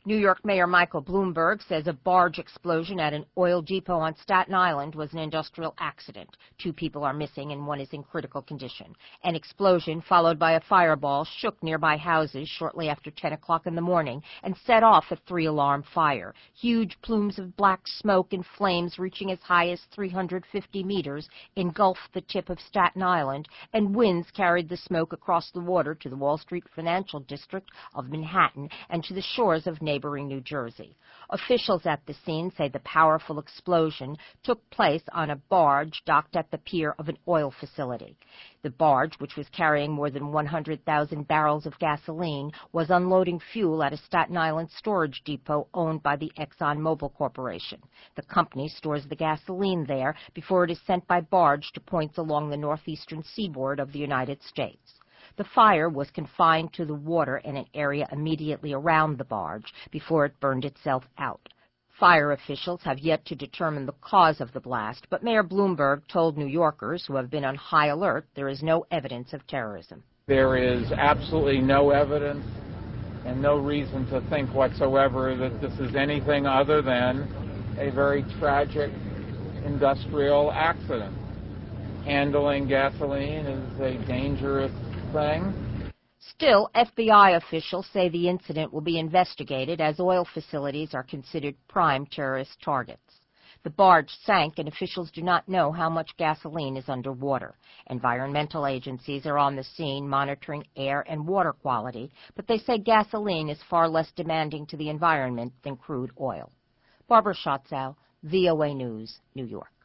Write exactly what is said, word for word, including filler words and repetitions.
New York Mayor Michael Bloomberg says a barge explosion at an oil depot on Staten Island was an industrial accident. Two people are missing and one is in critical condition. An explosion followed by a fireball shook nearby houses shortly after ten o'clock in the morning and set off a three-alarm fire. Huge plumes of black smoke and flames reaching as high as three hundred fifty meters engulfed the tip of Staten Island, and winds carried the smoke across the water to the Wall Street financial district of Manhattan and to the shores of neighboring New Jersey. Officials at the scene say the powerful explosion took place on a barge docked at the pier of an oil facility. The barge, which was carrying more than one hundred thousand barrels of gasoline, was unloading fuel at a Staten Island storage depot owned by the ExxonMobil Corporation. The company stores the gasoline there before it is sent by barge to points along the northeastern seaboard of the United States. The fire was confined to the water in an area immediately around the barge before it burned itself out. Fire officials have yet to determine the cause of the blast, but Mayor Bloomberg told New Yorkers who have been on high alert there is no evidence of terrorism. There is absolutely no evidence and no reason to think whatsoever that this is anything other than a very tragic industrial accident. Handling gasoline is a dangerous thing. Still, F B I officials say the incident will be investigated as oil facilities are considered prime terrorist targets. The barge sank and officials do not know how much gasoline is underwater. Environmental agencies are on the scene monitoring air and water quality, but they say gasoline is far less demanding to the environment than crude oil. Barbara Schatzow, V O A News, New York.